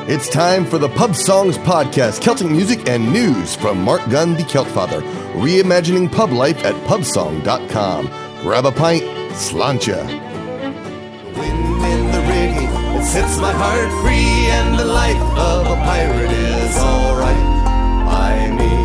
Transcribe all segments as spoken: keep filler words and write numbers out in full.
It's time for the Pub Songs Podcast, Celtic music and news from Mark Gunn, the Celtfather, reimagining pub life at pubsong dot com. Grab a pint, sláinte. Wind in the rigging, it sets my heart free, and the life of a pirate is alright by me.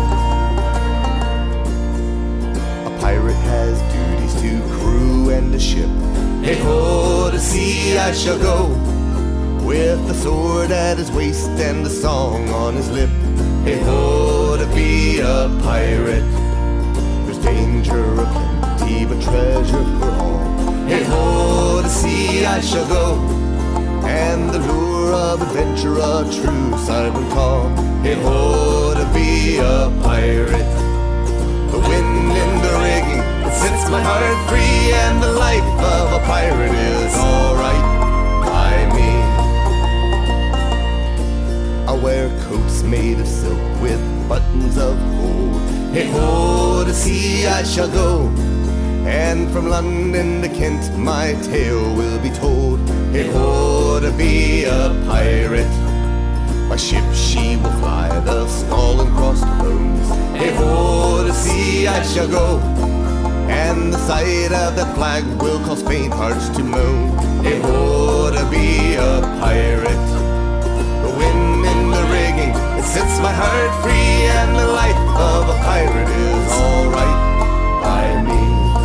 A pirate has duties to crew and a ship. Hey ho, to sea I shall go, with a sword at his waist and a song on his lip. Hey ho, to be a pirate, there's danger aplenty, but treasure for all. Hey ho, to sea I shall go, and the lure of adventure a true Simon call. Hey ho, to be a pirate, the wind in the rigging, it sets my heart free, and the life of a pirate is alright by me. I wear coats made of silk with buttons of gold. Hey ho, to sea I shall go, and from London to Kent my tale will be told. Hey ho, to be a pirate, my ship she will fly the skull and crossbones. Hey ho, to sea I shall go, and the sight of that flag will cause faint hearts to moan. Hey ho, to be a pirate, the wind in the rigging, it sets my heart free, and the life of a pirate is alright by me.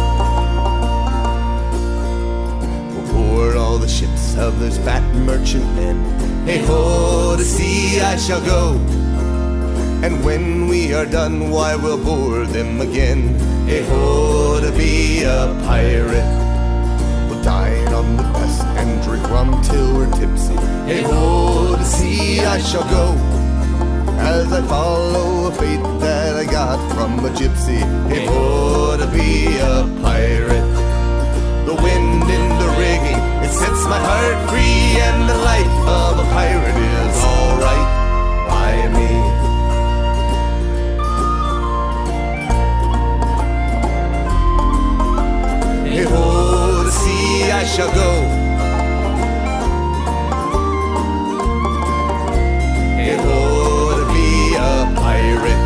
We'll board all the ships of those fat merchant men. Hey ho, to sea I shall go, and when we are done, why we'll board them again. Hey ho, to be a pirate, we'll dine on the best and drink rum till we're tipsy. Hey ho, to sea I shall go, as I follow a fate that I got from a gypsy. Hey ho, to be a pirate, the wind in the rigging, it sets my heart free, and the life of a pirate is alright by me. Hey ho, to sea I shall go, hey ho, to be a pirate.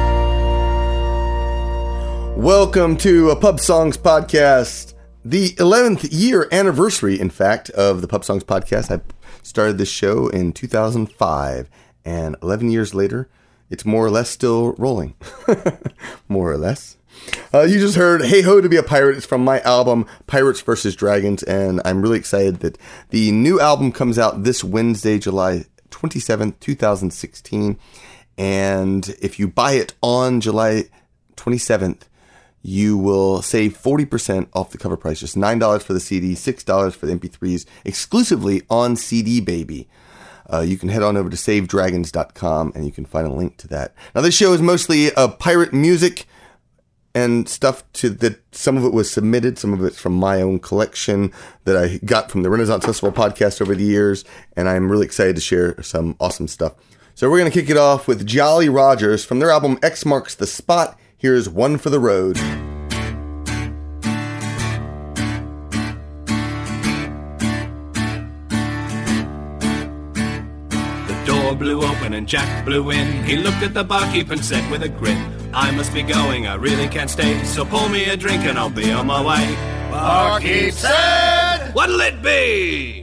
Welcome to a Pub Songs Podcast, the eleventh year anniversary, in fact, of the Pub Songs Podcast. I started this show in two thousand five, and eleven years later, it's more or less still rolling. More or less. Uh, you just heard Hey Ho, to be a Pirate. It's from my album, Pirates versus. Dragons, and I'm really excited that the new album comes out this Wednesday, July twenty-seventh, twenty sixteen, and if you buy it on July twenty-seventh, you will save forty percent off the cover price, just nine dollars for the C D, six dollars for the M P threes, exclusively on C D Baby. Uh, you can head on over to save dragons dot com, and you can find a link to that. Now, this show is mostly uh, pirate music and stuff to that. Some of it was submitted, some of it's from my own collection that I got from the Renaissance Festival podcast over the years, and I'm really excited to share some awesome stuff. So we're going to kick it off with Jolly Rogers from their album X Marks the Spot. Here's One for the Road. The door blew open and Jack blew in. He looked at the barkeep and said with a grin, I must be going, I really can't stay, so pour me a drink and I'll be on my way. Barkeep said, What'll it be?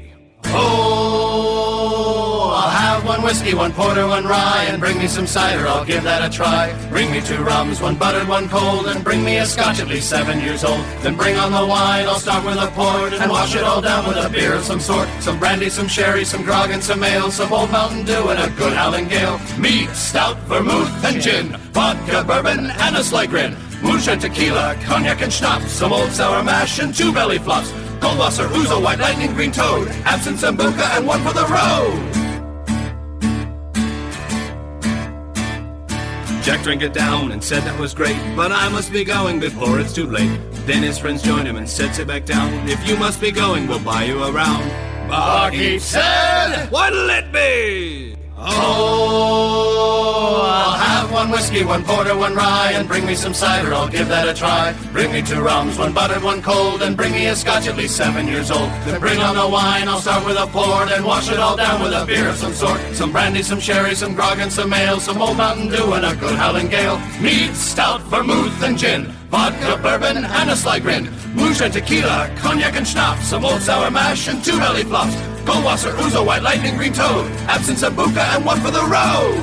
Oh, I'll have one whiskey, one porter, one rye, and bring me some cider, I'll give that a try. Bring me two rums, one buttered, one cold, and bring me a scotch at least seven years old. Then bring on the wine, I'll start with a port, and wash it all down with a beer of some sort. Some brandy, some sherry, some grog, and some ale, some old Mountain Dew, and a good Howling Gale. Mead, stout, vermouth, and gin, vodka, bourbon, and a sly grin. Moosh and tequila, cognac and schnapps, some old sour mash, and two belly flops. Goldwasser, Ouzo, White Lightning, Green Toad, Absinthe, Sambuca, and one for the road. Jack drank it down and said that was great, but I must be going before it's too late. Then his friends joined him and said, sit back down. If you must be going, we'll buy you a round. Barkeep said, What'll it be? Oh, I'll have have one whiskey, one porter, one rye, and bring me some cider, I'll give that a try. Bring me two rums, one buttered, one cold, and bring me a scotch at least seven years old. Then bring on the wine, I'll start with a pour, then wash it all down with a beer of some sort. Some brandy, some sherry, some grog, and some ale, some old Mountain Dew, and a good Howling Gale. Mead, stout, vermouth, and gin, vodka, bourbon, and a sly grin. Moonshine, tequila, cognac, and schnapps, some old sour mash, and two belly flops. Goldwasser, ouzo, white lightning, green toad, absinthe, sambuca, and one for the road.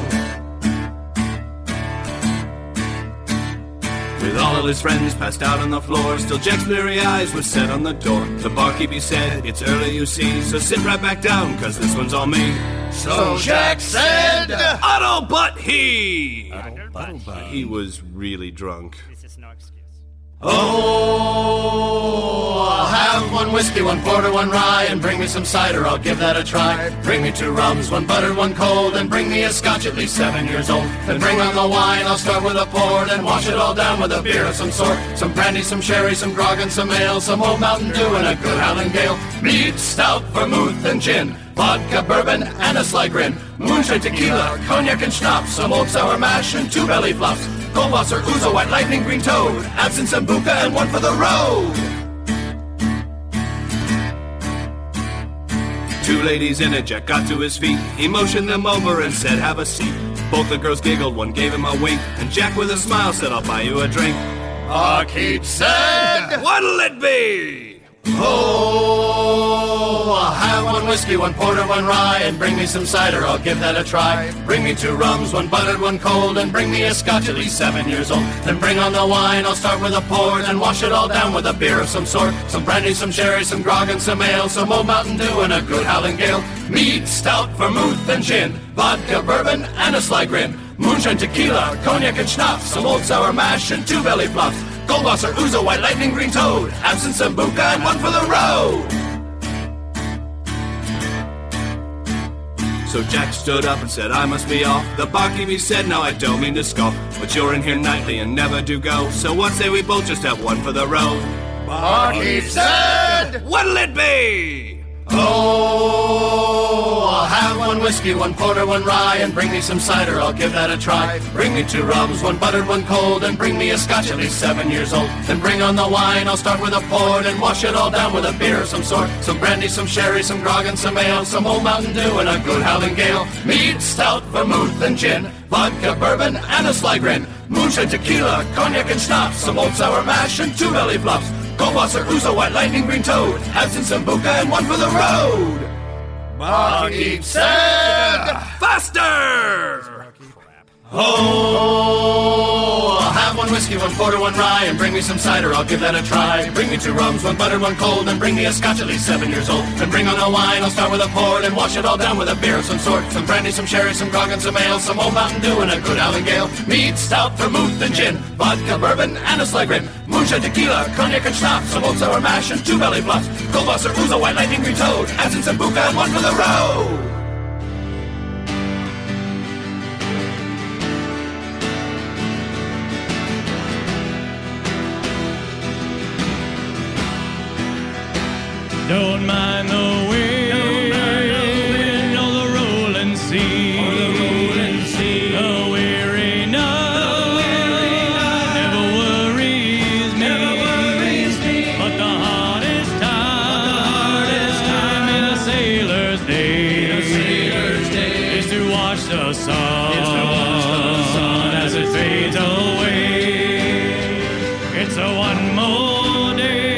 With all of his friends passed out on the floor, still Jack's bleary eyes were set on the door. The barkeep, he said, it's early you see, so sit right back down, cause this one's all me. So Jack said, Otto but he! Otto but he. He was really drunk. This is no excuse. Oh, I'll have one whiskey, one porter, one rye, and bring me some cider, I'll give that a try. Bring me two rums, one buttered, one cold, and bring me a scotch at least seven years old. Then bring on the wine, I'll start with a pour, then wash it all down with a beer of some sort. Some brandy, some sherry, some grog, and some ale, some old Mountain Dew, and a good Howling Gale. Mead, stout, vermouth, and gin, vodka, bourbon, and a sly grin. Moonshine, tequila, cognac, and schnapps, some old sour mash, and two belly flops. Goldwasser, ouzo, white lightning, green toad, absinthe, sambuca, and one for the road. Two ladies in it, Jack got to his feet. He motioned them over and said, have a seat. Both the girls giggled, one gave him a wink, and Jack with a smile said, I'll buy you a drink. Barkeep said, what'll it be? Oh, I'll have one whiskey, one porter, one rye, and bring me some cider, I'll give that a try. Bring me two rums, one buttered, one cold, and bring me a scotch at least seven years old. Then bring on the wine, I'll start with a pour, then wash it all down with a beer of some sort. Some brandy, some sherry, some grog, and some ale, some old Mountain Dew, and a good Howling Gale. Mead, stout, vermouth, and gin, vodka, bourbon, and a sly grin. Moonshine, tequila, cognac, and schnapps, some old sour mash, and two belly flops. Goldwasser, ouzo, white lightning, green toad, absinthe, sambuca, and one for the road. So Jack stood up and said, I must be off. The barkeep, he said, no, I don't mean to scoff, but you're in here nightly and never do go, so what say we both just have one for the road? Barkeep said, what'll it be? Oh, I'll have one whiskey, one porter, one rye, and bring me some cider, I'll give that a try. Bring me two rums, one buttered, one cold, and bring me a scotch at least seven years old. Then bring on the wine, I'll start with a pour, and wash it all down with a beer of some sort. Some brandy, some sherry, some grog, and some ale, some old Mountain Dew, and a good Howling Gale. Mead, stout, vermouth, and gin, vodka, bourbon, and a sly grin. Moonshine, tequila, cognac, and schnapps, some old sour mash, and two belly flops. Goldwasser, ouzo, white lightning, green toad, absinthe, sambuca, and one for the road. Barkeep said, faster! Oh, I'll have one whiskey, one porter, one rye, and bring me some cider, I'll give that a try. Bring me two rums, one buttered, one cold, and bring me a scotch at least seven years old. Then bring on the wine, I'll start with a pour, and wash it all down with a beer of some sort. Some brandy, some sherry, some grog, and some ale, some old Mountain Dew, and a good Howling Gale. Mead, stout, vermouth, and gin, vodka, bourbon, and a sly grin. Moonshine, tequila, cognac, and schnapps, some old sour mash, and two belly flops. Goldwasser, ouzo, white lightning, green toad, absinthe, sambuca, and one for the road. Don't mind the wind, or the rolling sea, or the rolling sea. The weary night never worries me, never worries me. But the hardest time, the hardest time in a sailor's day, in a sailor's day, is to watch the sun, is to watch the sun as it fades away. It's a one more day.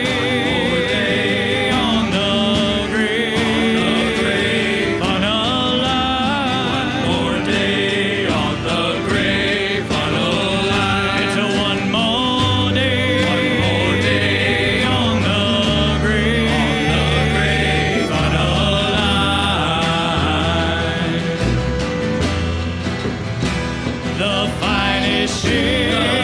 The finest ship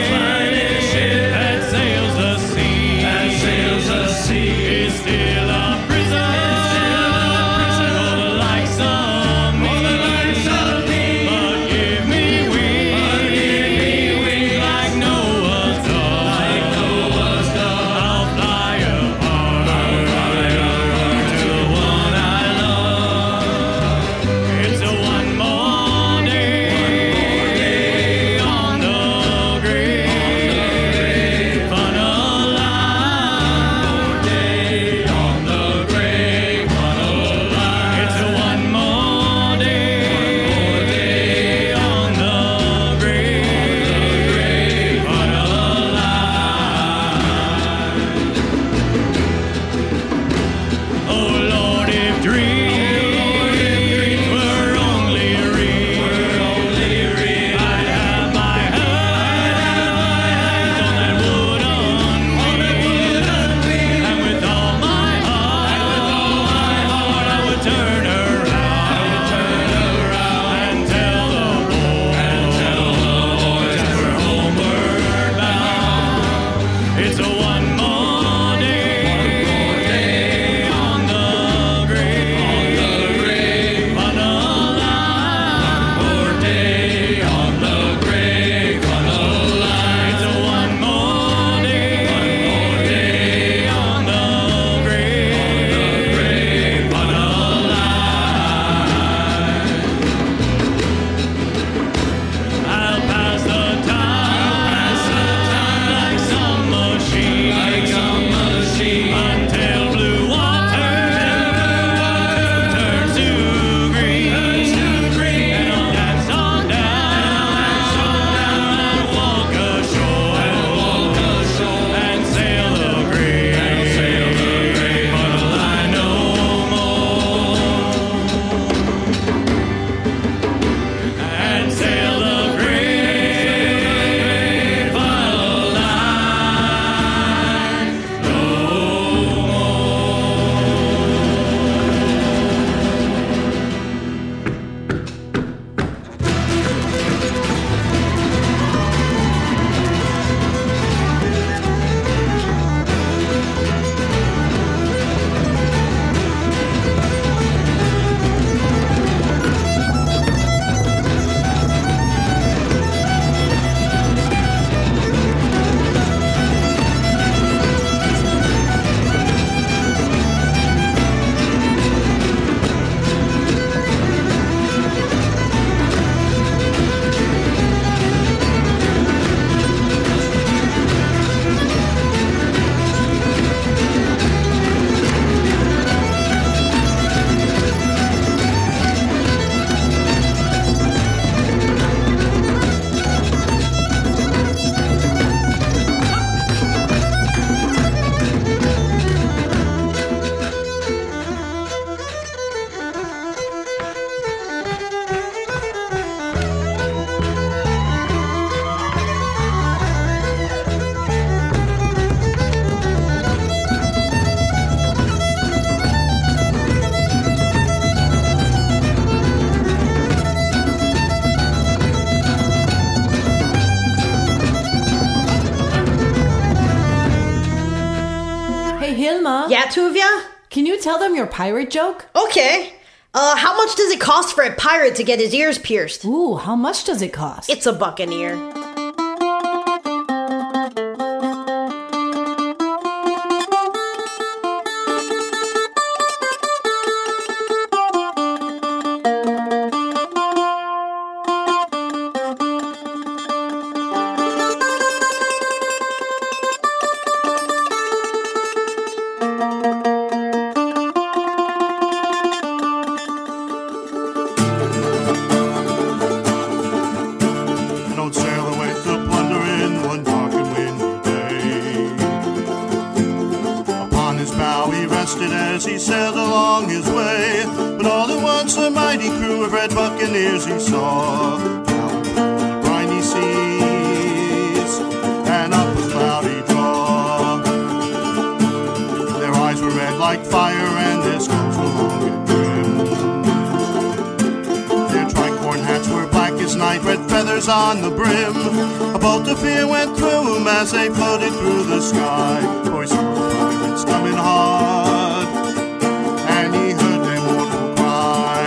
that two of ya? Can you tell them your pirate joke? Okay. Uh, how much does it cost for a pirate to get his ears pierced? Ooh, how much does it cost? It's a buccaneer. Buccaneers he saw down the briny seas and up a cloudy draw. Their eyes were red like fire and their skulls were long and grim. Their tricorn hats were black as night, red feathers on the brim. A bolt of fear went through them as they floated through the sky. Boys saw the pirates coming hard, and he heard their mournful cry.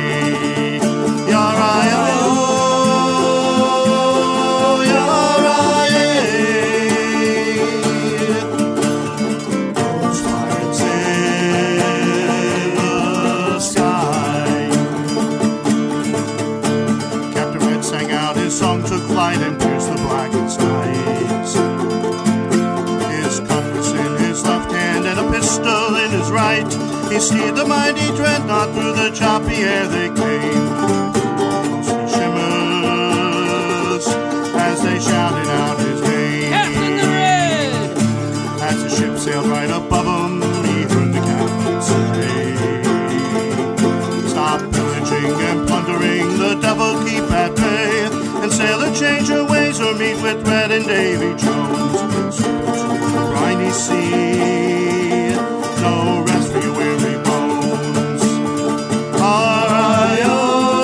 He steered the mighty dreadnought through the choppy air they came. Ghostly shimmers as they shouted out his name. Captain the Red! As the ship sailed right above him, he heard the captain say, "Stop pillaging and plundering, the devil keep at bay, and sailor change your ways or meet with Red and Davy Jones. Slip into the briny sea, no rest for your weary bones. R I O,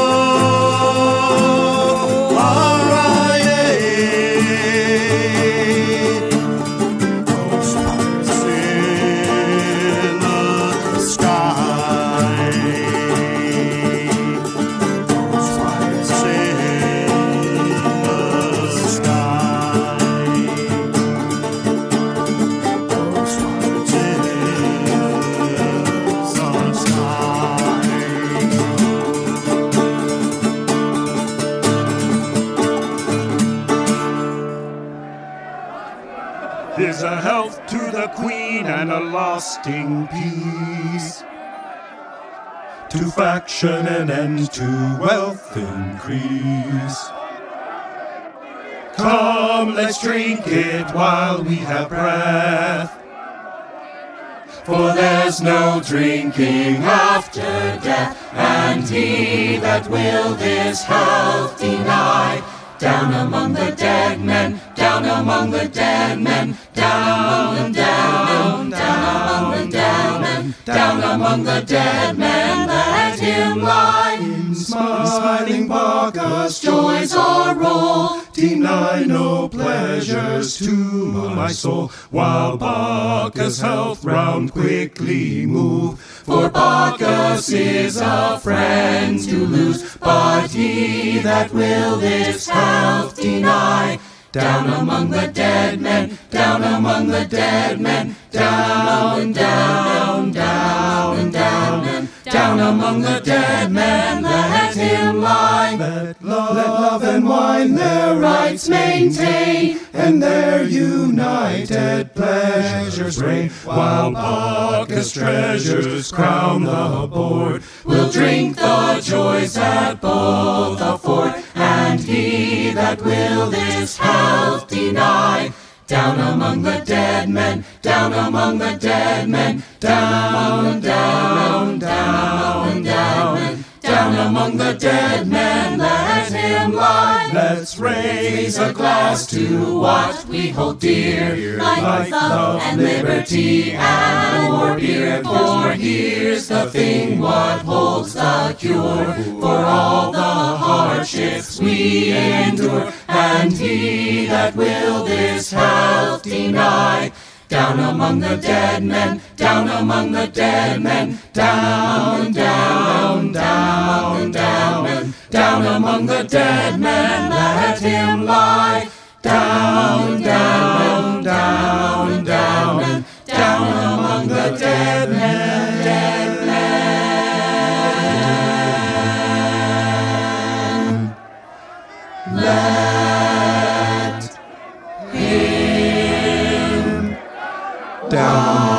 R I A. Those pirates in the sky. Those pirates in the sky. Those pirates in Here's a health to the Queen and a lasting peace. To faction an end to wealth increase. Come, let's drink it while we have breath. For there's no drinking after death, and he that will this health deny, down among the dead men, down among the dead men, down among the down, down among the down men, down among the dead men, let him lie. In smiling Bacchus joys are roll, deny no pleasures to my soul, while Bacchus' health round quickly move. For Bacchus is a friend to lose, but he that will this health deny, down among the dead men, down among the dead men, down, down, down, and down, and down among the dead men, let him lie. Let love, let love and wine their rights maintain, and their united pleasures reign, while Bacchus' treasures crown the board. We'll drink the joys that both afford, and he that will this health deny, down among the dead men, down among the dead men, down, down, down, down, down among the dead men, let him lie. Let's raise a glass to what we hold dear, life, love, and liberty, and more beer. For here's the thing, what holds the cure for all the hardships we endure, and he that will this health deny, down down among the dead men, down among the dead men, down, down, down, down, down among the dead men, let him lie. Down, down, down, down, down among the dead men, dead men. Let him down.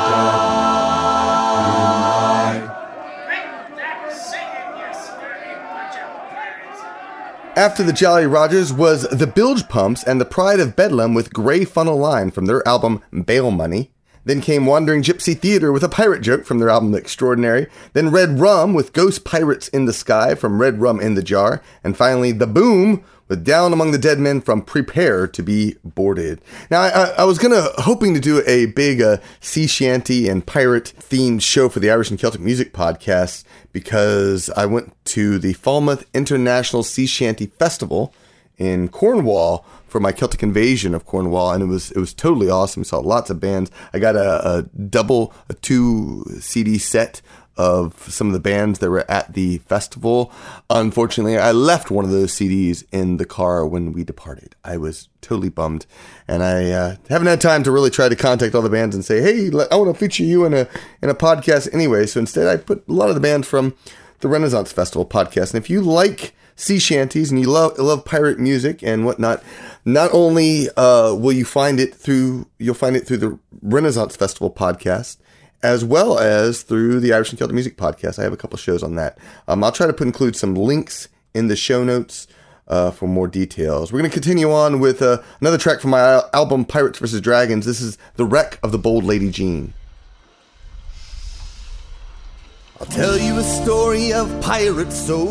After the Jolly Rogers was the Bilge Pumps and the Pride of Bedlam with Grey Funnel Line from their album Bail Money. Then came Wandering Gypsy Theater with a pirate joke from their album The Extraordinary. Then Red Rum with Ghost Pirates in the Sky from Red Rum in the Jar. And finally The Boom with Down Among the Dead Men from Prepare to be Boarded. Now, I, I was gonna hoping to do a big uh, sea shanty and pirate themed show for the Irish and Celtic Music Podcast because I went to the Falmouth International Sea Shanty Festival in Cornwall for my Celtic Invasion of Cornwall, and it was it was totally awesome. I saw lots of bands. I got a, a double, a two C D set of some of the bands that were at the festival. Unfortunately, I left one of those C Ds in the car when we departed. I was totally bummed, and I uh, haven't had time to really try to contact all the bands and say, hey, I want to feature you in a in a podcast anyway. So instead, I put a lot of the bands from the Renaissance Festival podcast. And if you like sea shanties and you love love pirate music and whatnot, not only uh, will you find it through you'll find it through the Renaissance Festival podcast, as well as through the Irish and Celtic Music Podcast. I have a couple shows on that. Um, I'll try to put, include some links in the show notes uh, for more details. We're going to continue on with uh, another track from my album Pirates versus. Dragons. This is The Wreck of the Bold Lady Jean. I'll tell you a story of pirates so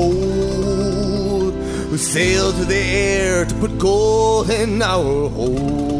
bold, who sailed through the air to put gold in our hold.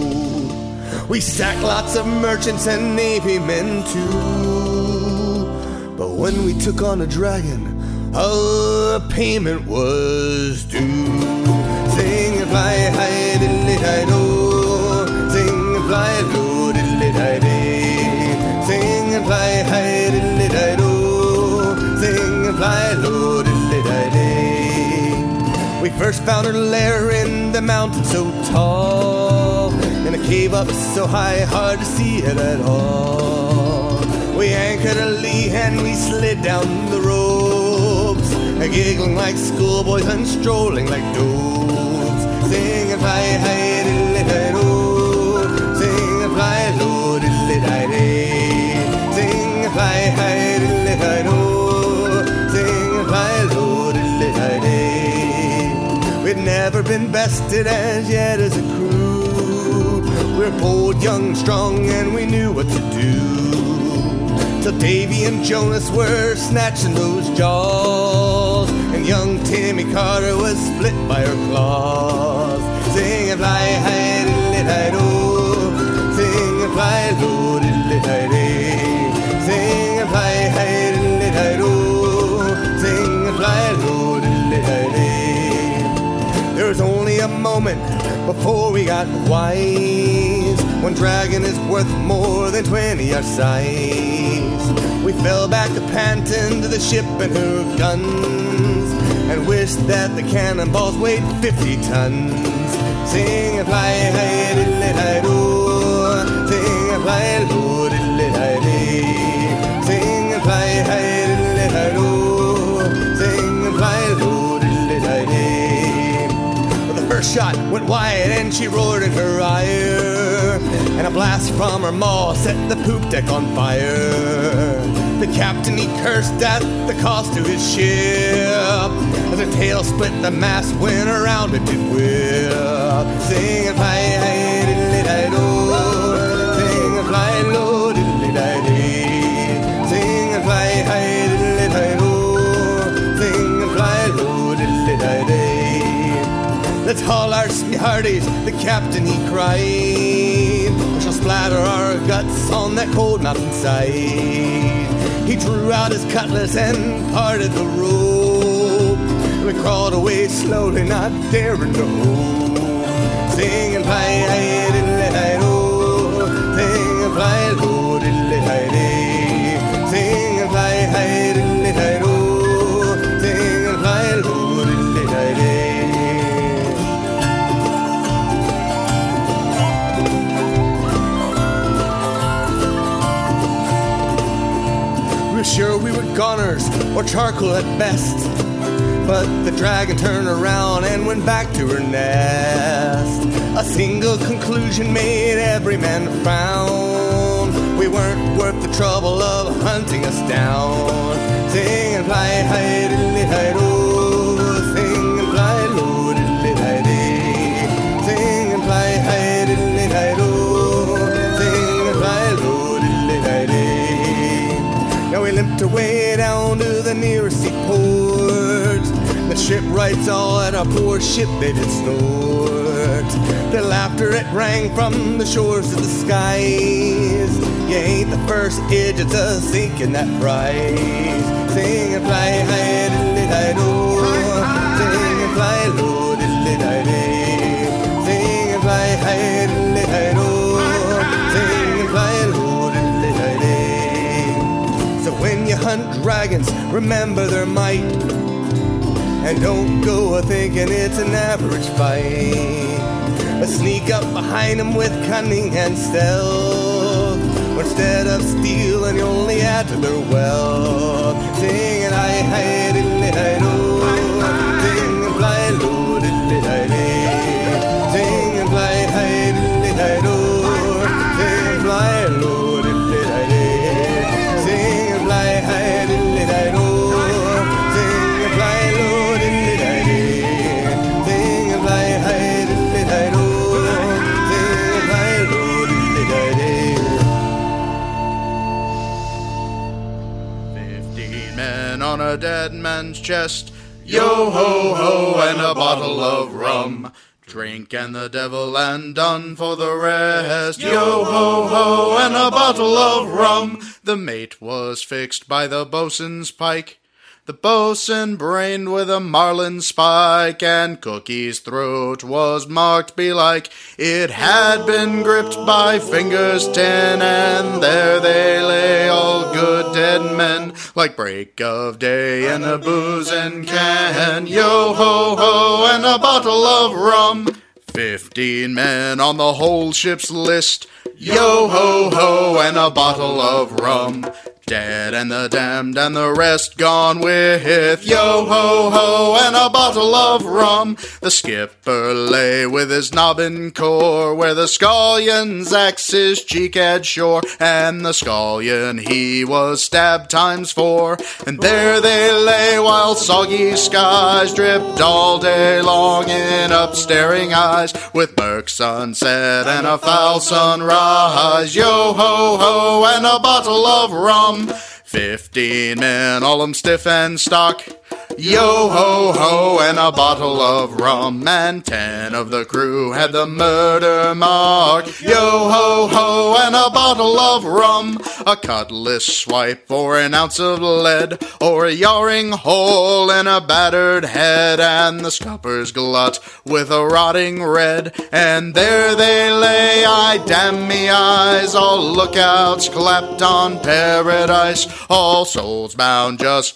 We sacked lots of merchants and navy men too, but when we took on a dragon, our payment was due. Sing and fly high, diddly-di-do, sing and fly low, diddly-di-day, sing and fly high, diddly-di-do, sing and fly low, diddly-di-day. We first found her lair in the mountain so tall, in a cave up so high, hard to see it at all. We anchored a lee and we slid down the ropes, giggling like schoolboys and strolling like dopes. Sing and fly high, diddly-di-do, sing and fly low, diddly-di-day, sing and fly high, diddly-di-do, sing and fly low, diddly-di-day. We'd never been bested as yet as a crew. We're bold, young, strong, and we knew what to do. Till Davy and Jonas were snatching those jaws, and young Timmy Carter was split by her claws. Sing and fly high, diddly-di-do, sing and fly low, diddly-di-day, sing and fly high, diddly-di-do, sing and fly low, diddly-di-day. There was only a moment before we got wise. One dragon is worth more than twenty our size. We fell back to panting to the ship and her guns, and wished that the cannonballs weighed fifty tons. Sing and fly high, diddly-di-do, sing and fly low, diddly-di-day, sing and fly high, diddly-di-do, sing and fly low, diddly-di-day. Her shot went wide and she roared in her ire, and a blast from her maw set the poop deck on fire. The captain he cursed at the cost to his ship, as her tail split the mast when around it did whip. Sing and fly high, diddly-di-do, sing and fly low, diddly-di-day, sing and fly high, diddly-di-do, sing and fly low, diddly-di-day. Let's haul our hearties, the captain he cried, or shall splatter our guts on that cold mountainside. He drew out his cutlass and parted the rope. We crawled away slowly, not daring to hope. Sing and fly, diddly-di-do, and fly low, diddly-hi-day. Sing and fly high, diddly-hi-do. Sing and fly low, diddly-hi-day. We're sure we were goners, or charcoal at best. But the dragon turned around and went back to her nest. A single conclusion made every man frown. We weren't worth the trouble of hunting us down. Sing and fly high, diddly-hi-do. Sing and fly low, diddly-hi-day. Sing and fly high, diddly-hi-do. Sing and fly low, diddly-hi-day. Now we limped away down to the nearest seaport. The shipwrights all at our poor ship they did snort. Their laughter it rang from the shores of the skies. You ain't the first idiot to sink in that prize. Sing and fly high, diddly-hi-do. Sing and fly low, diddly-hi-day. Sing and fly high, diddly-hi-do. Sing and fly low, diddly-hi-day. So when you hunt dragons, remember their might. And don't go a-thinking it's an average fight. But sneak up behind them with cunning and stealth. Or instead of stealing, you only add to their wealth. Sing and hi hi diddly-hi-do. Sing and fly low diddly-hi-day. Sing and fly high diddly-hi-do. Sing and fly low diddly-hi-day. Sing and fly high diddly-hi-do. Sing and fly low. On a dead man's chest, yo-ho-ho, and a bottle of rum. Drink and the devil and done for the rest, yo-ho-ho, and a bottle of rum. The mate was fixed by the boatswain's pike. The boatswain brained with a marlin spike, and Cookie's throat was marked belike. It had been gripped by fingers ten, and there they lay, all good dead men, like break of day in a boozing can. Yo-ho-ho, and a bottle of rum. Fifteen men on the whole ship's list, yo-ho-ho, and a bottle of rum. Dead and the damned and the rest gone with, yo-ho-ho, and a bottle of rum. The skipper lay with his knob in core, where the scullion's axe his cheek had shore, and the scullion he was stabbed times four. And there they lay while soggy skies dripped all day long in upstaring eyes, with murk sunset and a foul sunrise, yo-ho-ho, and a bottle of rum. Fifteen men, all 'em stiff and stock, yo-ho-ho, and a bottle of rum. And ten of the crew had the murder mark, yo-ho-ho, and a bottle of rum. A cutlass swipe or an ounce of lead, or a yarring hole in a battered head, and the scupper's glut with a rotting red. And there they lay, I damn me eyes, all lookouts clapped on paradise, all souls bound just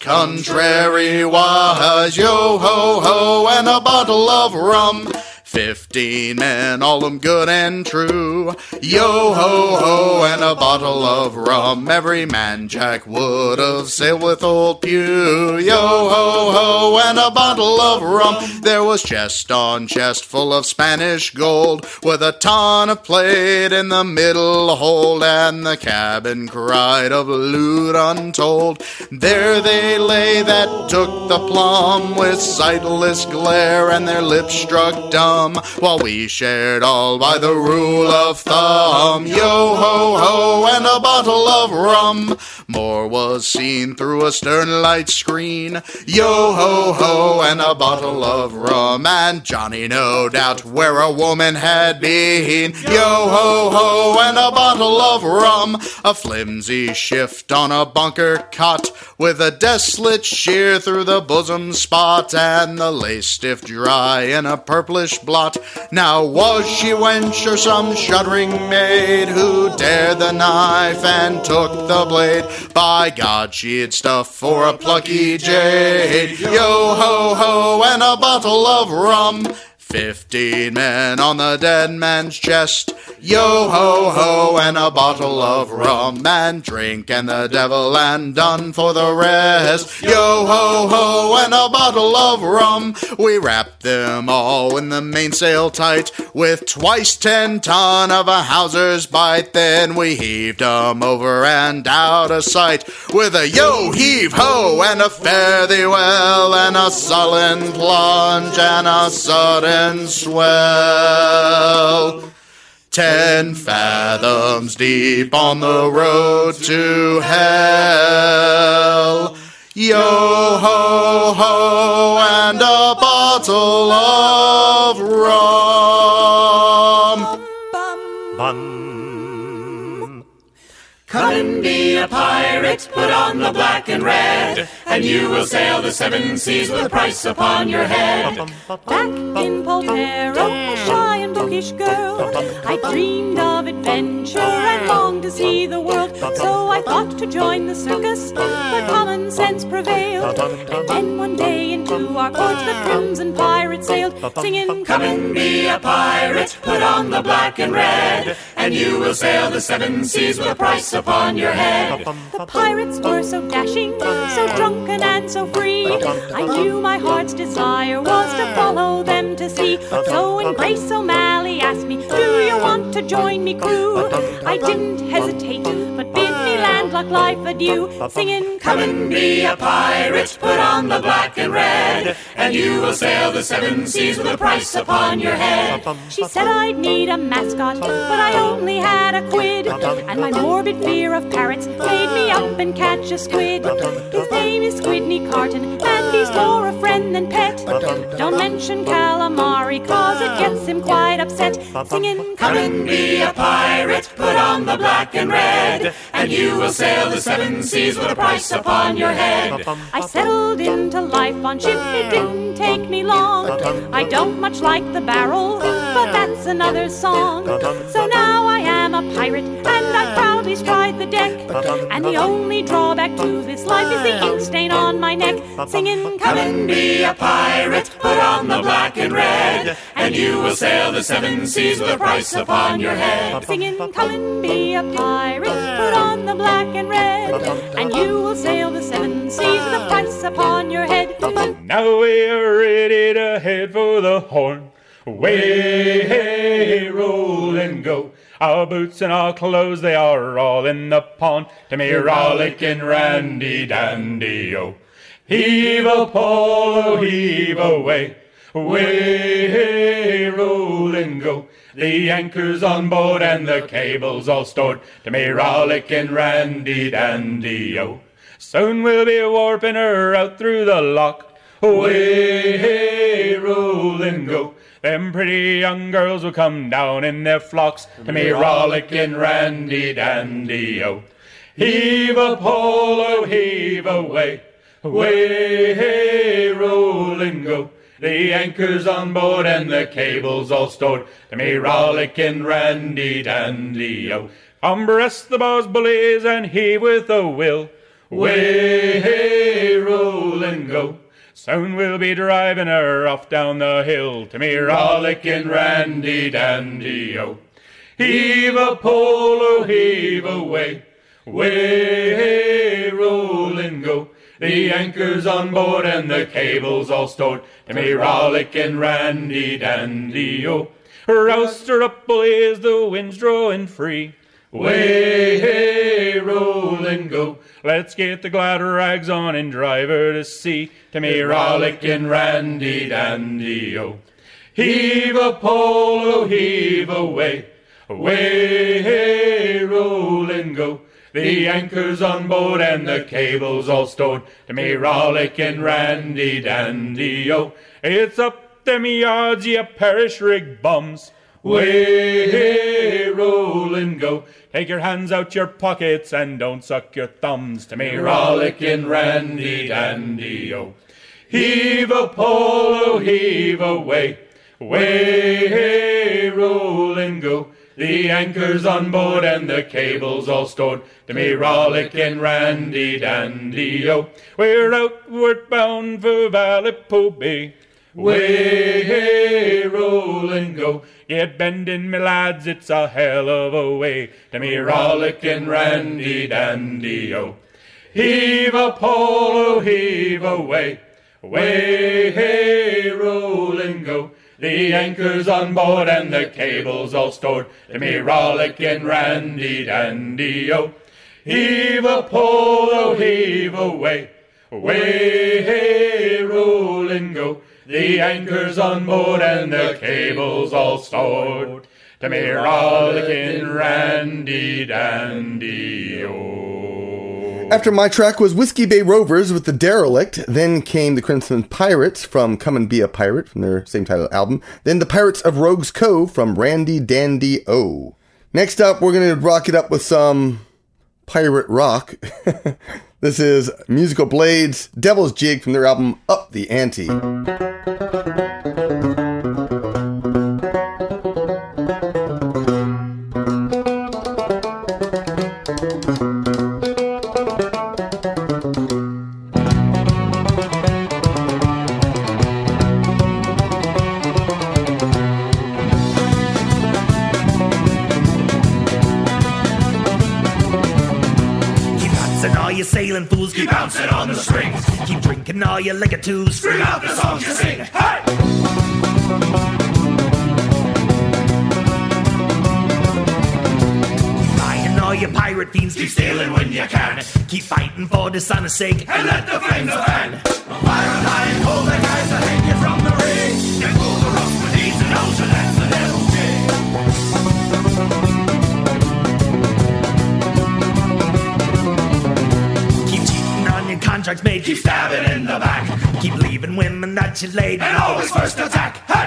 contrary-wise, yo-ho-ho, and a bottle of rum. Fifteen men, all 'em good and true, yo-ho-ho, and a bottle of rum. Every man Jack would have sailed with old Pew, yo-ho-ho, and a bottle of rum. There was chest on chest full of Spanish gold, with a ton of plate in the middle hold, and the cabin cried of loot untold. There they lay that took the plum, with sightless glare and their lips struck dumb, while we shared all by the rule of thumb, yo-ho-ho, and a bottle of rum. More was seen through a stern light screen, yo-ho-ho, and a bottle of rum. And Johnny no doubt where a woman had been, yo-ho-ho, and a bottle of rum. A flimsy shift on a bunker cot, with a desolate sheet clear through the bosom spot, and the lace stiff dry in a purplish blot. Now was she wench or some shuddering maid, who dared the knife and took the blade? By God, she had stuff for a plucky jade. Yo ho ho and a bottle of rum. Fifteen men on the dead man's chest. Yo ho ho and a bottle of rum, and drink and the devil and done for the rest. Yo ho ho and a bottle of rum. We wrapped them all in the mainsail tight, with twice ten ton of a hawser's bite. Then we heaved 'em over and out of sight, with a yo heave ho and a fare thee well, and a sullen plunge and a sudden swell. Ten fathoms deep on the road to hell. Yo ho ho and a bottle of rum. Bum. Come and be a pirate, put on the black and red, and you will sail the seven seas with a price upon your head. Back in Poltero, a shy and bookish girl, I dreamed of adventure and longed to see the world. So I thought to join the circus, but common sense prevailed. And then one day into our ports the crimson pirate sailed, singing, come and be a pirate, put on the black and red, and you will sail the seven seas with a price upon your head. The pirates were so dashing, so drunken and so free, I knew my heart's desire was to follow them to sea. So when Grace O'Malley asked me, do you want to join me crew? I didn't hesitate, but bid me landlocked life adieu, singing, come and be a pirate, put on the black and red, and you will sail the seven seas with a price upon your head. She said I'd need a mascot, but I only had a quid, and my morbid fear of parrots made me up and catch a squid. His name is Squidney Carton, and he's more a friend than pet. Don't mention calamari, cause it gets him quite upset, singing, come and be a pirate, put on the black and red, and you will sail the seven seas with a price upon your head. I settled into life on ship, it didn't take me long. I don't much like the barrel, but that's another song. So now I am a pirate, and I proudly stride the deck, and the only drawback to this life is the ink stain on my neck, singing, come and be a pirate, put on the black and red, and you will sail the seven seas with a price upon your head. Singing, come and be a pirate, put on the black and red, and you will sail the seven seas with a price upon your head. Now we are ready to head for the Horn. Way, hey, roll and go. Our boots and our clothes, they are all in the pond. To me, rollicking Randy Dandy-o. Heave a pole, heave away. Way, hey, roll and go. The anchor's on board and the cable's all stored. To me, rollicking Randy Dandy-o. Soon we'll be warping her out through the lock. Way, hey, roll and go. Them pretty young girls will come down in their flocks to me rollicking Randy Dandy-o. Heave a pole, oh, heave away. Way, hey, roll and go. The anchor's on board and the cable's all stored to me rollicking Randy Dandy-o. Come breast the bows, bullies, and heave with a will. Way, hey, roll and go. Soon we'll be driving her off down the hill to me rollicking Randy Dandy-o. Heave a pole, oh, heave away. Way, hey, roll and go. The anchor's on board and the cable's all stored to me rollicking Randy Dandy-o. Roust her up, bullies, the wind's drawing free. Way, hey, roll and go. Let's get the glad rags on and drive her to sea to me rollicking Randy Dandy-o. Heave a pole, oh, heave away. Way, hey, roll and go. The anchor's on board and the cable's all stored to me rollicking Randy Dandy-o. It's up them yards, ye parish rig bums. Way, hey, roll and go. Take your hands out your pockets and don't suck your thumbs to me rollickin' randy dandy o. Heave a pole, heave away. Way, hey, roll and go. The anchor's on board and the cable's all stored to me rollickin' randy dandy o. We're outward bound for Vallepo Bay. Way, hey, roll and go. Get bending, me lads, it's a hell of a way to me rollickin' randy dandy o. Heave a pole, heave away. Way, hey, roll and go. The anchor's on board and the cable's all stored to me rollickin' randy dandy o. Heave a pole, heave away. Way, hey, roll and go. The anchor's on board and the cable's all stored to me rollickin' randy dandy o. After my track was Whiskey Bay Rovers with The Derelict. Then came the Crimson Pirates from Come and Be a Pirate from their same title album. Then the Pirates of Rogues Cove from Randy Dandy O. Next up, we're going to rock it up with some pirate rock. This is Musical Blades, Devil's Jig from their album Up the Ante. Sailing fools, keep bouncing on the strings. Keep drinking all your liquor too. Scream out the songs you sing. Hey! Keep buying all your pirate fiends. Keep stealing when you can. Keep fighting for the sun's sake. And let the flames fan. Fire and high and cold, the guys that hang you from the ring. And pull the ropes with ease and ocean. That's the devil's jig. Contracts made, keep stabbing in the back. Keep leaving women that you laid, and always first attack. Hey!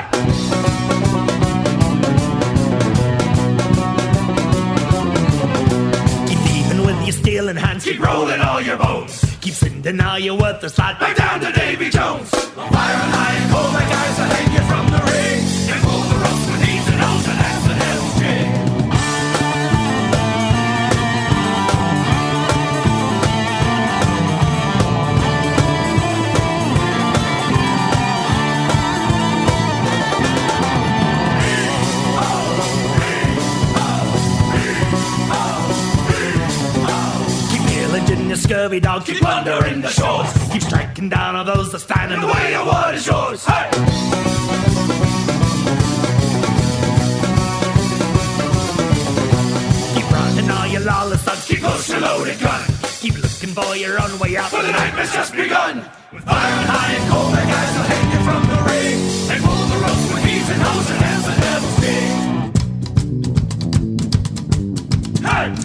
Keep thieving with your stealing hands. Keep rolling all your bones. Keep sending all your worthless lot back down to Davy Jones. Fire and high and cold, like guys that hang you from the ring. And pull the ropes with ease and ocean. That's the devil's jig. Scurvy dogs keep plundering the shores. Keep striking down on those that stand in the way of what is yours. Hey! Keep running all your lawless thugs. Keep pushing your loaded gun. Keep looking for your own way out, for the nightmare's just begun. With fire and high and cold, the guys will hang you from the ring. And pull the ropes with heaves and hose, and that's the devil's dig. Hey!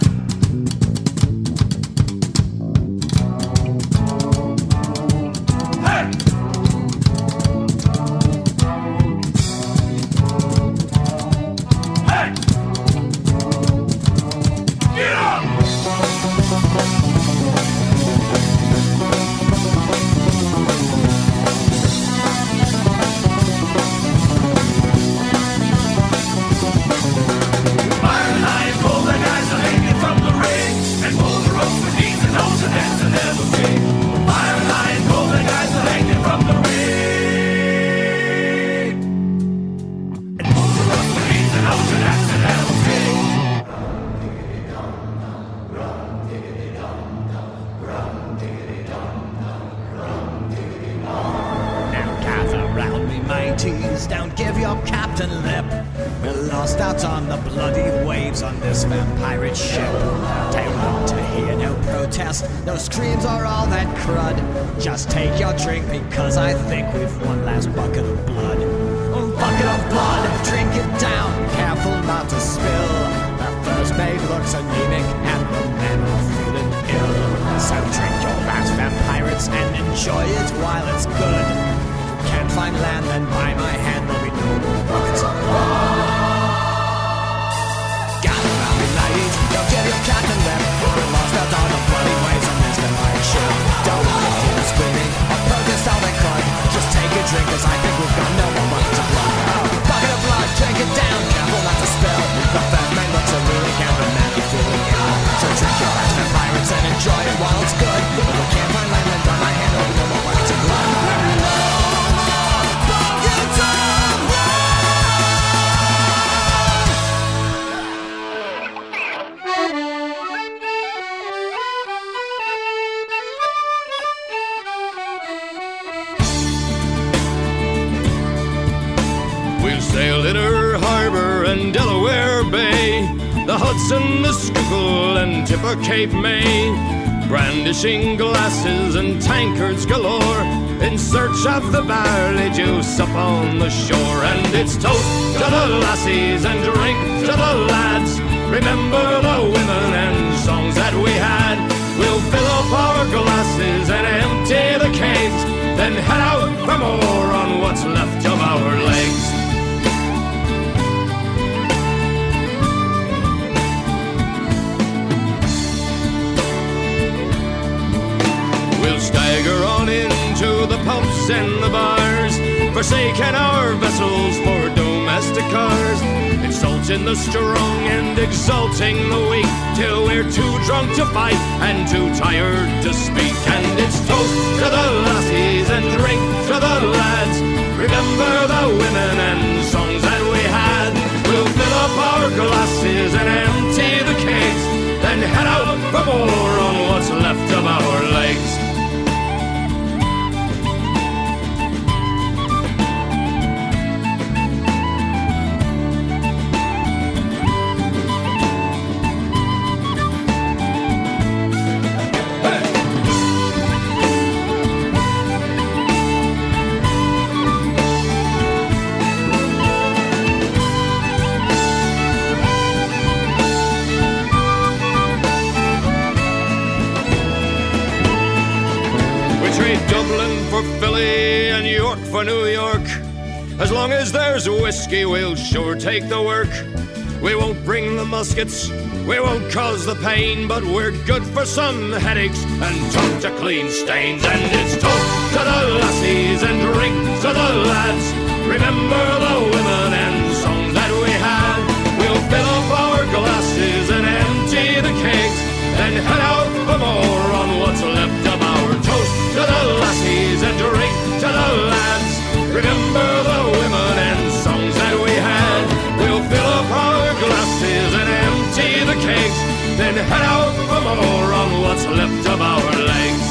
Don't give your captain lip. We're lost out on the bloody waves on this vampirate ship. Don't want to hear no protest, no screams or all that crud. Just take your drink because I think we've one last bucket of blood. Oh, bucket of blood, drink it down, careful not to spill. The first mate looks anemic and the men are feeling ill. So drink your last vampirates and enjoy it while it's good. Can't find land, then by my hand there'll be no more buckets of blood. We'll sail Inner Harbor and Delaware Bay, the Hudson, the Schuylkill, and Tipper Cape May, brandishing glasses and tankards galore, in search of the barley juice upon the shore. And it's toast to the lassies and drink to the lads, remember the women and songs that we had. We'll fill up our glasses and empty the kegs, then head out for more on what's left of our legs. We'll stagger on into the pubs and the bars, forsaking our vessels for domestic cars, insulting the strong and exalting the weak, till we're too drunk to fight and too tired to speak. And it's toast to the lassies and drink to the lads, remember the women and songs that we had. We'll fill up our glasses and empty the kegs, then head out for more on what's left of our legs. Dublin for Philly and York for New York. As long as there's whiskey, we'll sure take the work. We won't bring the muskets, we won't cause the pain, but we're good for some headaches and tough to clean stains. And it's toast to the lassies and drink to the lads, remember the women and songs that we had. We'll fill up our glasses and empty the kegs, then head out for more on what's left of our toast to the lassies and drink to the lads, remember the women and songs that we had. We'll fill up our glasses and empty the kegs, then head out for more on what's left of our legs.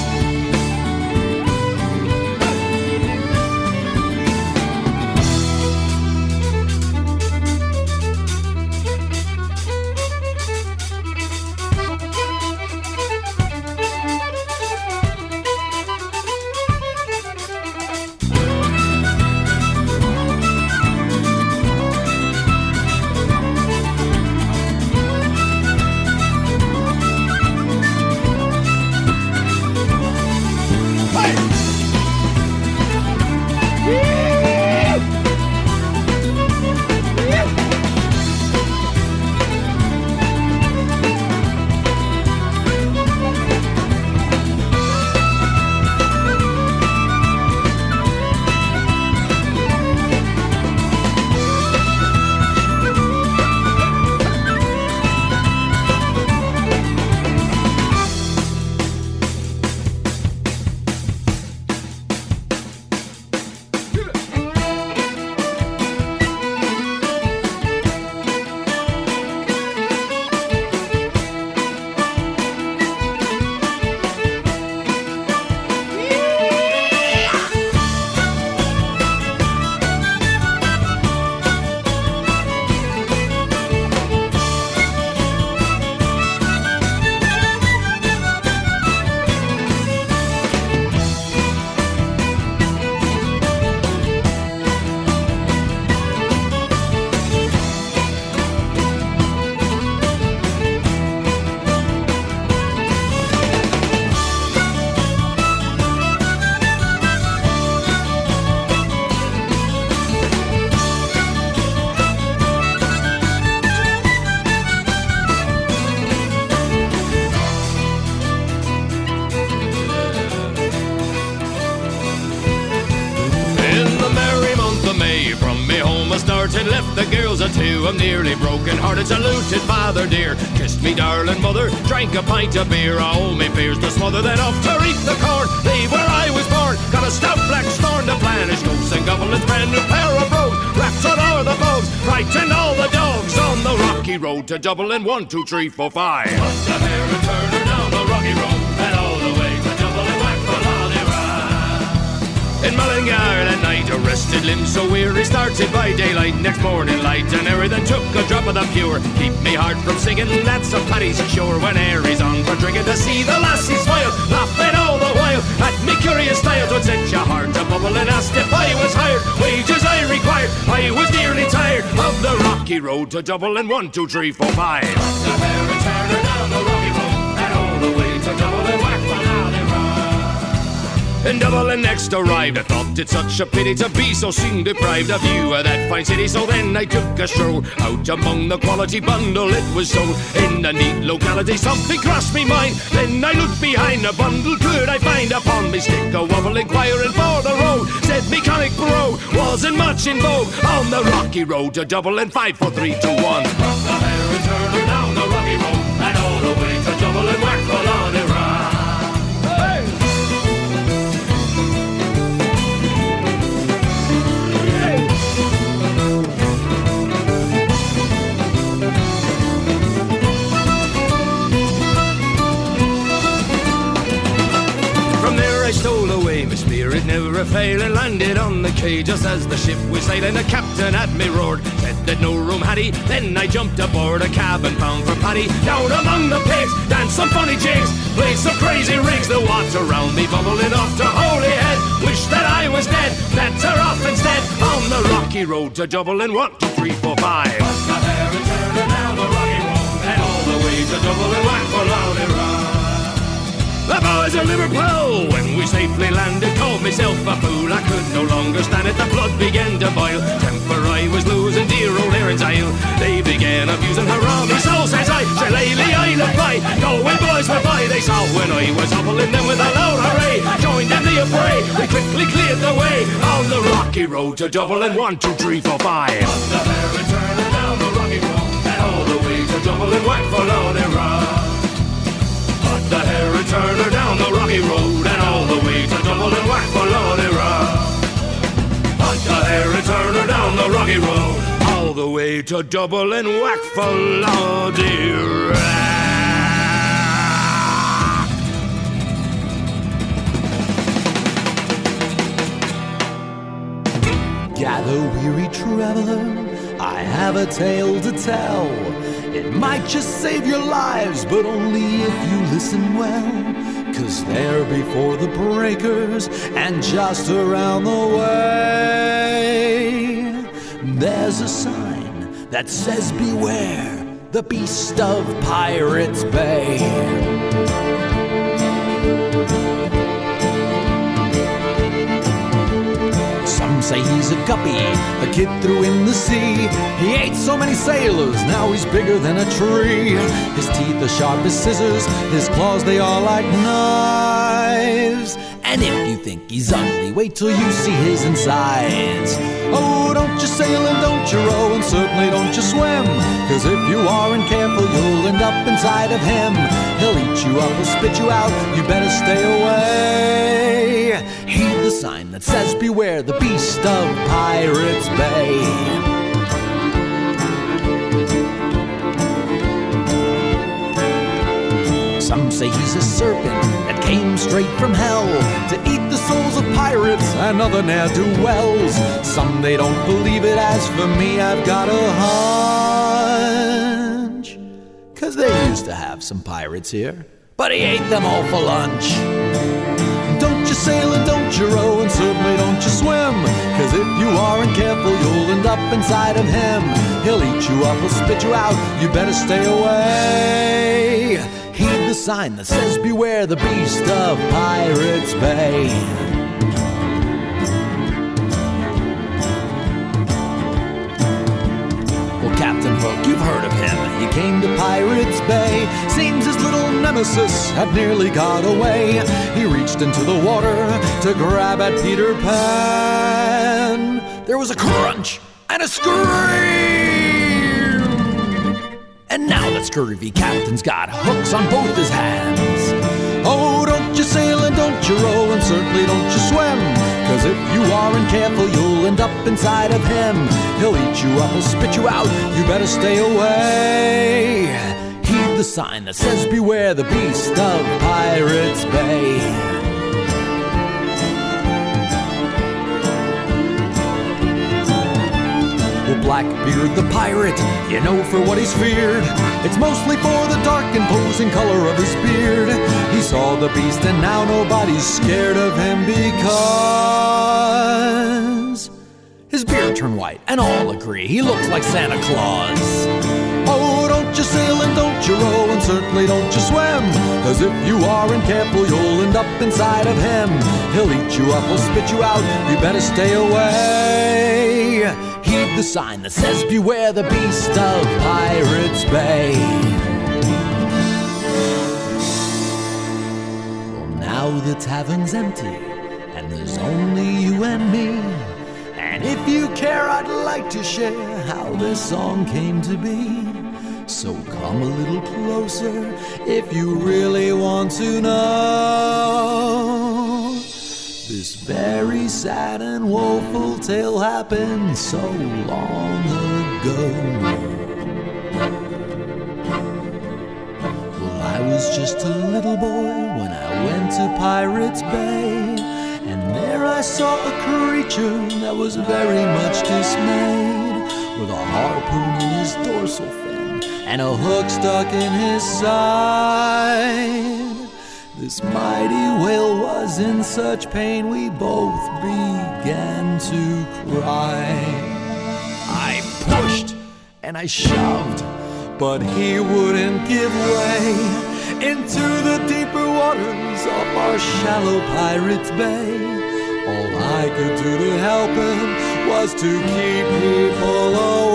And left the girls a two. I'm nearly broken hearted, saluted father dear, kissed me darling mother, drank a pint of beer. All me fears to smother, then off to reap the corn, leave where I was born. Got a stout black thorn to planish, goats and goblins, brand new pair of brogues, wrapped on all the bogs, frightened all the dogs on the rocky road to Dublin. One, two, three, four, five. Up the hair and turn her down the rocky road, and all the way to Dublin, whack for Lally Rye. In my Dublin guard at night, arrested limbs so weary, started by daylight, next morning light, and ere then took a drop of the pure, keep me heart from singing, that's a Paddy's sure, when Aries on for drinking, to see the lassies smile, laughing all the while, at me curious style, would set your heart a bubble, and asked if I was hired, wages I required, I was nearly tired, of the rocky road to Dublin, one, two, three, four, five. The Harry Turner down the rocky road, and all the way to Dublin, whack for now they run. In Dublin next arrived, I thought it such a pity to be so soon deprived of view of that fine city. So then I took a stroll out among the quality bundle it was sold. In a neat locality something crossed me mind. Then I looked behind a bundle, could I find upon me stick a wobble inquiring for the road. Said me conic bro wasn't much in vogue on the rocky road to Dublin, five, four, three, two, one. The Harry Turner down the rocky road, and all the way to Dublin, whack for now they run. Stole away my spirit, never failed, and landed on the quay just as the ship was sailing. The captain at me roared, said that no room had he. Then I jumped aboard a cab and found for Paddy. Down among the pigs, danced some funny jigs, played some crazy rigs. The water round me bubbling off to Holyhead. Wish that I was dead, better off instead on the rocky road to Dublin. One, two, three, four, five. The Harry Turner down the rocky road, and all the way to Dublin, whack for Loudy Run. The boys of Liverpool, when we safely landed, called myself a fool. I could no longer stand it, the blood began to boil. Temper I was losing, dear old Erin's Isle. They began abusing her on me, so says I, Shillelagh I look by. Going boys were by, they saw when I was hobbling them with a loud hooray. Joined in the affray, we quickly cleared the way on the rocky road to Dublin, one, two, three, four, five. The Harry Turner down the rocky road, and all the way to Dublin, whack for Loudy Run. The Harry Turner down the rocky road, and all the way to Dublin, whack for Loudy Run. The Harry Turner down the rocky road, all the way to Dublin, whack for Loudy Run. Gather, weary traveler, I have a tale to tell. It might just save your lives, but only if you listen well. 'Cause there before the breakers and just around the way, there's a sign that says beware, the beast of Pirates Bay. Some say he's a guppy, a kid threw in the sea. He ate so many sailors, now he's bigger than a tree. His teeth are sharp as scissors, his claws they are like knives. And if you think he's ugly, wait till you see his insides. Oh, don't you sail and don't you row, and certainly don't you swim. 'Cause if you aren't careful, you'll end up inside of him. He'll eat you up or spit you out, you better stay away. Heed the sign that says beware, the beast of Pirates Bay. Some say he's a serpent that came straight from hell to eat the souls of pirates and other ne'er-do-wells. Some they don't believe it, as for me I've got a hunch. 'Cause they used to have some pirates here, but he ate them all for lunch. Don't you sail and don't you row, and certainly don't you swim. 'Cause if you aren't careful, you'll end up inside of him. He'll eat you up or spit you out, you better stay away. Heed the sign that says beware, the beast of Pirates Bay. Well, Captain Hook, you've heard of him. He came to Pirates Bay. Seems his little nemesis had nearly got away. He reached into the water to grab at Peter Pan. There was a crunch and a scream. And now that scurvy captain's got hooks on both his hands. Oh, don't you sail and don't you row, and certainly don't you swim. 'Cause if you aren't careful, you'll end up inside of him. He'll eat you up, he'll spit you out, you better stay away. Heed the sign that says beware, the beast of Pirates Bay. Blackbeard the pirate, you know for what he's feared. It's mostly for the dark imposing color of his beard. He saw the beast and now nobody's scared of him because his beard turned white and all agree he looks like Santa Claus. Oh, don't you sail and don't you row and certainly don't you swim, 'cause if you aren't careful you'll end up inside of him. He'll eat you up, he'll spit you out, you better stay away. Heed the sign that says beware the beast of Pirates Bay. Well, now the tavern's empty and there's only you and me, and if you care I'd like to share how this song came to be. So come a little closer if you really want to know. This very sad and woeful tale happened so long ago. Well, I was just a little boy when I went to Pirates Bay, and there I saw a creature that was very much dismayed, with a harpoon in his dorsal fin and a hook stuck in his side. This mighty whale was in such pain we both began to cry. I pushed and I shoved, but he wouldn't give way. Into the deeper waters of our shallow Pirates Bay, all I could do to help him was to keep people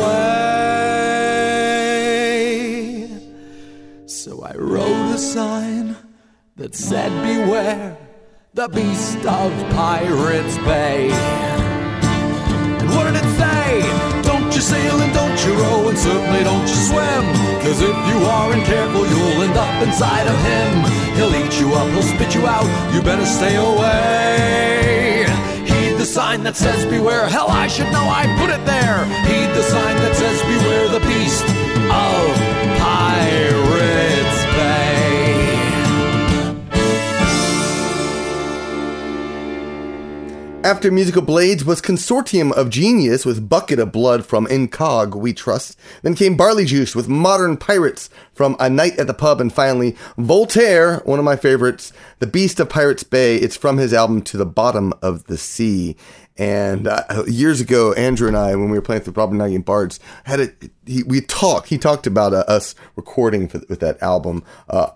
away. So I wrote a sign that said beware the beast of Pirates Bay. And what did it say? Don't you sail and don't you row and certainly don't you swim, 'cause if you aren't careful you'll end up inside of him. He'll eat you up, he'll spit you out, you better stay away. Heed the sign that says beware, hell I should know I put it there. Heed the sign that says beware the beast of Pirates Bay. After Musical Blades was Consortium of Genius with Bucket of Blood from Incog, We Trust. Then came Barley Juice with Modern Pirates from A Night at the Pub. And finally, Voltaire, one of my favorites, The Beast of Pirates Bay. It's from his album To the Bottom of the Sea. And uh, years ago, Andrew and I, when we were playing with the Brobdingnagian Bards, had a, he, we talked, he talked about uh, us recording for, with that album. Uh,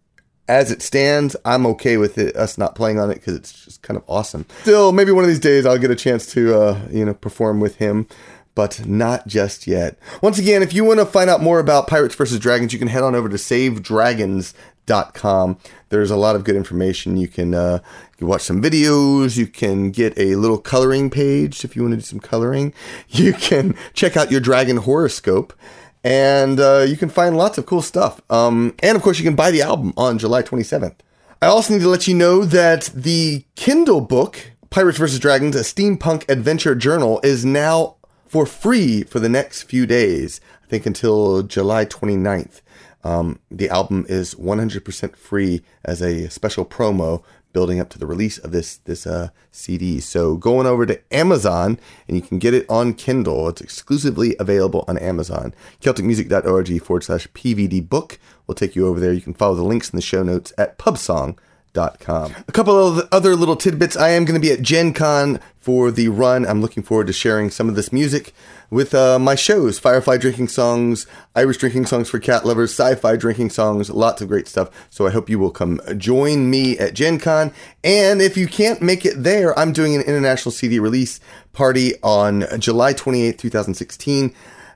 As it stands, I'm okay with it, us not playing on it, because it's just kind of awesome. Still, maybe one of these days I'll get a chance to, uh, you know, perform with him, but not just yet. Once again, if you want to find out more about Pirates versus Dragons, you can head on over to save dragons dot com. There's a lot of good information. You can, uh, you can watch some videos. You can get a little coloring page if you want to do some coloring. You can check out your dragon horoscope. And uh, you can find lots of cool stuff. Um, and of course, you can buy the album on July twenty-seventh. I also need to let you know that the Kindle book, Pirates versus Dragons, a Steampunk Adventure Journal, is now for free for the next few days. I think until July twenty-ninth. Um, the album is one hundred percent free as a special promo building up to the release of this this uh, C D. So going over to Amazon, and you can get it on Kindle. It's exclusively available on Amazon. Celticmusic.org forward slash PVD book will take you over there. You can follow the links in the show notes at pubsong dot com. A couple of other little tidbits. I am going to be at Gen Con for the run. I'm looking forward to sharing some of this music with uh, my shows. Firefly Drinking Songs, Irish Drinking Songs for Cat Lovers, Sci-Fi Drinking Songs, lots of great stuff. So I hope you will come join me at Gen Con. And if you can't make it there, I'm doing an international C D release party on July twenty-eighth, twenty sixteen.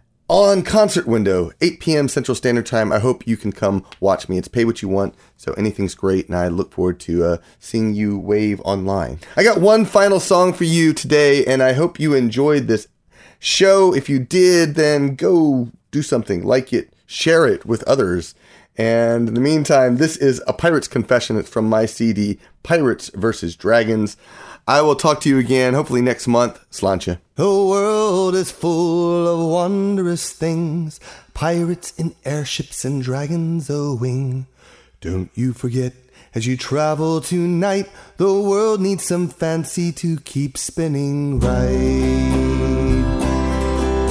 On Concert Window, eight p.m. Central Standard Time. I hope you can come watch me. It's pay what you want, so anything's great, and I look forward to uh, seeing you wave online. I got one final song for you today, and I hope you enjoyed this show. If you did, then go do something, like it, share it with others. And in the meantime, this is A Pirate's Confession. It's from my C D, Pirates versus Dragons. I will talk to you again, hopefully next month. Sláinte. The world is full of wondrous things, pirates in airships and dragons a-wing. Don't you forget, as you travel tonight, the world needs some fancy to keep spinning right.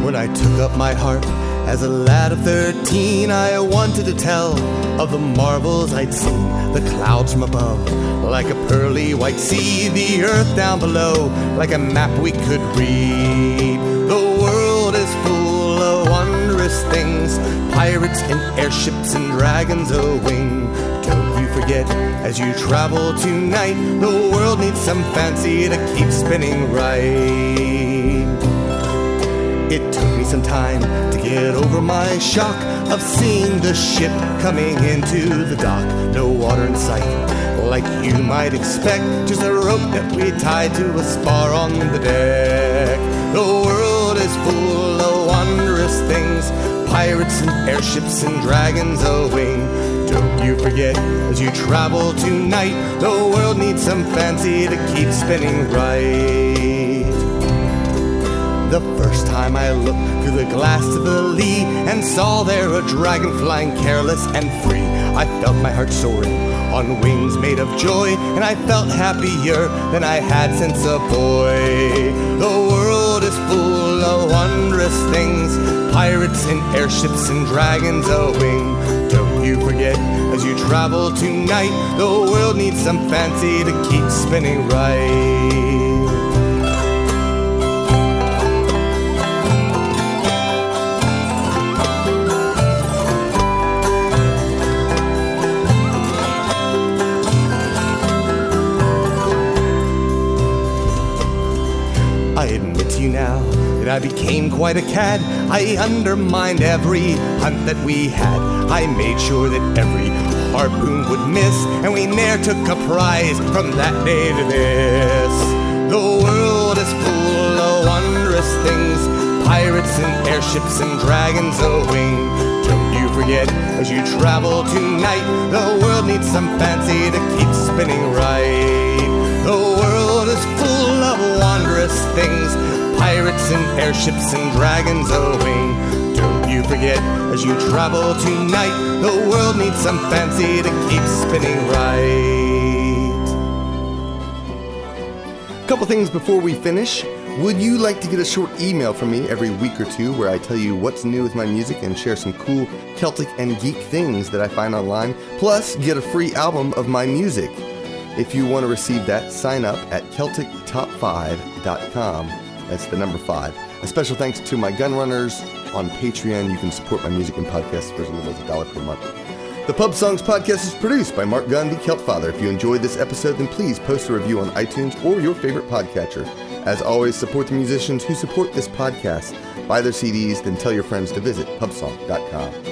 When I took up my harp as a lad of thirteen, I wanted to tell of the marvels I'd seen, the clouds from above, like a pearly white sea, the earth down below, like a map we could read. The world is full of wondrous things, pirates and airships and dragons a-wing. Don't you forget, as you travel tonight, the world needs some fancy to keep spinning right. It took me some time to get over my shock of seeing the ship coming into the dock. No water in sight, like you might expect, just a rope that we tied to a spar on the deck. The world is full of wondrous things, pirates and airships and dragons a-wing. Don't you forget, as you travel tonight, the world needs some fancy to keep spinning right. The first time I looked through the glass to the lee and saw there a dragon flying careless and free, I felt my heart soaring on wings made of joy, and I felt happier than I had since a boy. The world is full of wondrous things, pirates and airships and dragons a-wing. Don't you forget, as you travel tonight, the world needs some fancy to keep spinning right. I admit to you now that I became quite a cad. I undermined every hunt that we had. I made sure that every harpoon would miss, and we ne'er took a prize from that day to this. The world is full of wondrous things, pirates and airships and dragons a-wing. Don't you forget, as you travel tonight, the world needs some fancy to keep spinning right. The world is full of wondrous things, pirates and airships and dragons a-wing. Don't you forget, as you travel tonight, the world needs some fancy to keep spinning right. Couple things before we finish. Would you like to get a short email from me every week or two where I tell you what's new with my music and share some cool Celtic and geek things that I find online, plus get a free album of my music? If you want to receive that, sign up at Celtic Top five dot com. That's the number five. A special thanks to my gun runners on Patreon. You can support my music and podcasts for as little as a dollar per month. The Pub Songs Podcast is produced by Mark Gunn, the Celt Father. If you enjoyed this episode, then please post a review on iTunes or your favorite podcatcher. As always, support the musicians who support this podcast. Buy their C Ds, then tell your friends to visit pub song dot com.